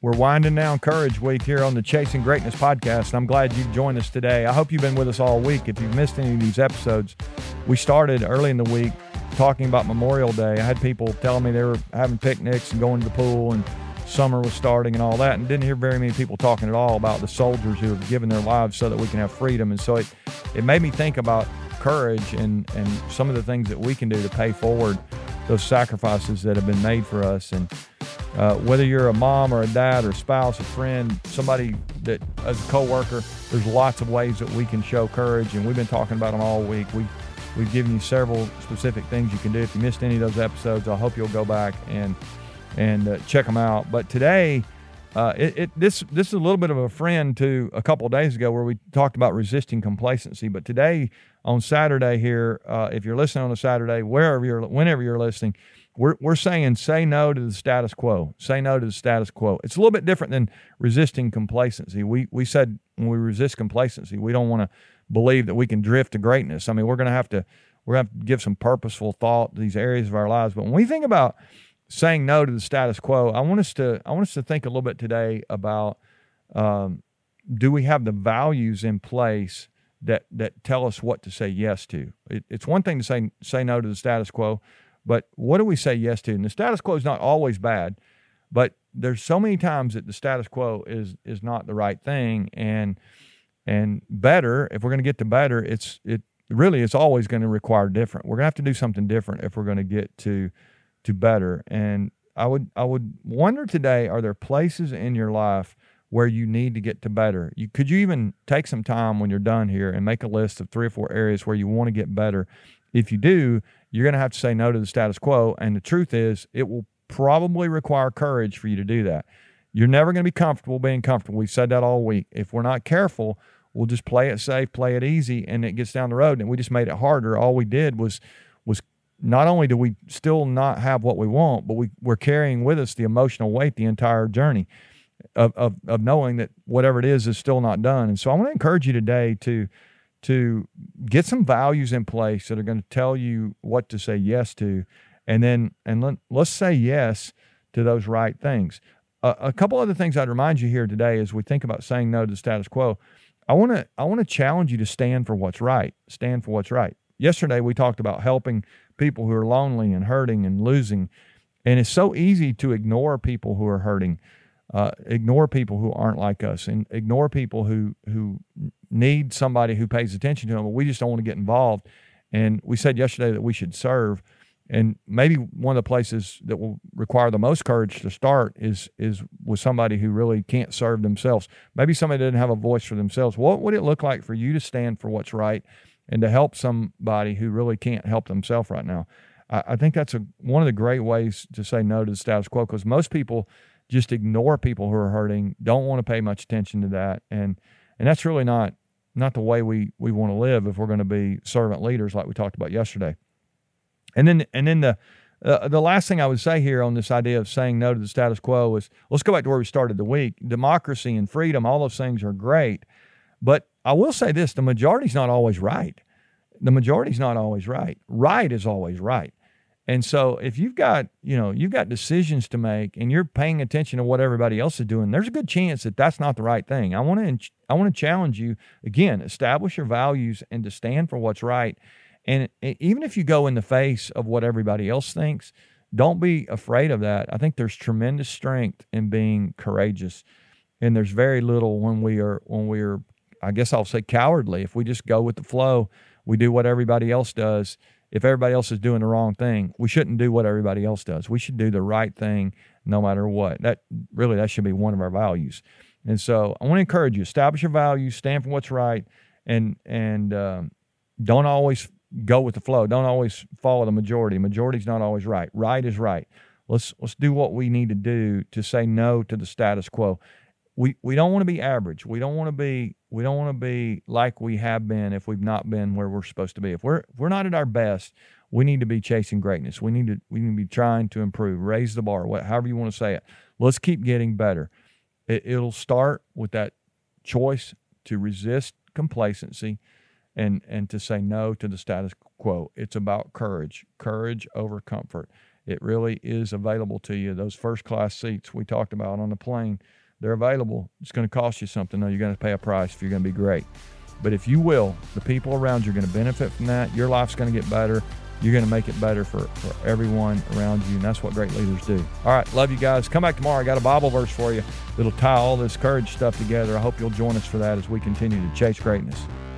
We're winding down Courage Week here on the Chasing Greatness podcast. I'm glad you joined us today. I hope you've been with us all week. If you've missed any of these episodes, we started early in the week talking about Memorial Day. I had people telling me they were having picnics and going to the pool and summer was starting and all that, and didn't hear very many people talking at all about the soldiers who have given their lives so that we can have freedom. And so it made me think about courage and some of the things that we can do to pay forward those sacrifices that have been made for us. And whether you're a mom or a dad or a spouse, a friend, somebody that as a coworker, there's lots of ways that we can show courage, and we've been talking about them all week. We've given you several specific things you can do. If you missed any of those episodes, I hope you'll go back and check them out. But today, this is a little bit of a friend to a couple of days ago where we talked about resisting complacency. But today, on Saturday here, if you're listening on a Saturday, whenever you're listening, we're saying say no to the status quo. Say no to the status quo. It's a little bit different than resisting complacency. We said when we resist complacency, we don't want to believe that we can drift to greatness. I mean, we're going to have to give some purposeful thought to these areas of our lives. But when we think about saying no to the status quo, I want us to think a little bit today about do we have the values in place that tell us what to say yes to? It's one thing to say no to the status quo, but what do we say yes to? And the status quo is not always bad, but there's so many times that the status quo is not the right thing. And better, if we're going to get to better, it's always going to require different. We're going to have to do something different if we're going to get to better. And I would wonder today, are there places in your life where you need to get to better? Could you even take some time when you're done here and make a list of 3 or 4 areas where you want to get better? If you do, you're going to have to say no to the status quo. And the truth is, it will probably require courage for you to do that. You're never going to be comfortable being comfortable. We've said that all week. If we're not careful, we'll just play it safe, play it easy, and it gets down the road, and we just made it harder. All we did was not only do we still not have what we want, but we're carrying with us the emotional weight the entire journey of knowing that whatever it is still not done. And so I want to encourage you today to get some values in place that are going to tell you what to say yes to, and let's say yes to those right things. A couple other things I'd remind you here today as we think about saying no to the status quo. I want to challenge you to stand for what's right. Stand for what's right. Yesterday we talked about helping people who are lonely and hurting and losing, and it's so easy to ignore people who are hurting, ignore people who aren't like us, and ignore people who need somebody who pays attention to them, but we just don't want to get involved. And we said yesterday that we should serve, and maybe one of the places that will require the most courage to start is with somebody who really can't serve themselves. Maybe somebody doesn't have a voice for themselves. What would it look like for you to stand for what's right and to help somebody who really can't help themselves right now? I think that's one of the great ways to say no to the status quo, because most people just ignore people who are hurting, don't want to pay much attention to that, and that's really not the way we want to live if we're going to be servant leaders like we talked about yesterday. And then the last thing I would say here on this idea of saying no to the status quo is, let's go back to where we started the week. Democracy and freedom, all those things are great, but I will say this: the majority's not always right. The majority's not always right. Right is always right. And so if you've got decisions to make and you're paying attention to what everybody else is doing, there's a good chance that that's not the right thing. I want to challenge you again, establish your values and to stand for what's right. And even if you go in the face of what everybody else thinks, don't be afraid of that. I think there's tremendous strength in being courageous, and there's very little when we are, I guess I'll say, cowardly. If we just go with the flow, we do what everybody else does. If everybody else is doing the wrong thing, we shouldn't do what everybody else does. We should do the right thing no matter what. That should be one of our values. And so I want to encourage you, establish your values, stand for what's right, and don't always go with the flow. Don't always follow the majority. Majority's not always right. Right is right. Let's do what we need to do to say no to the status quo. We don't want to be average. We don't want to be like we have been if we've not been where we're supposed to be. If we're not at our best, we need to be chasing greatness. We need to be trying to improve, raise the bar, however you want to say it. Let's keep getting better. It'll start with that choice to resist complacency and to say no to the status quo. It's about courage over comfort. It really is available to you. Those first-class seats we talked about on the plane, they're available. It's going to cost you something, though. You're going to pay a price if you're going to be great. But if you will, the people around you are going to benefit from that. Your life's going to get better. You're going to make it better for everyone around you, and that's what great leaders do. All right, love you guys. Come back tomorrow. I got a Bible verse for you that'll tie all this courage stuff together. I hope you'll join us for that as we continue to chase greatness.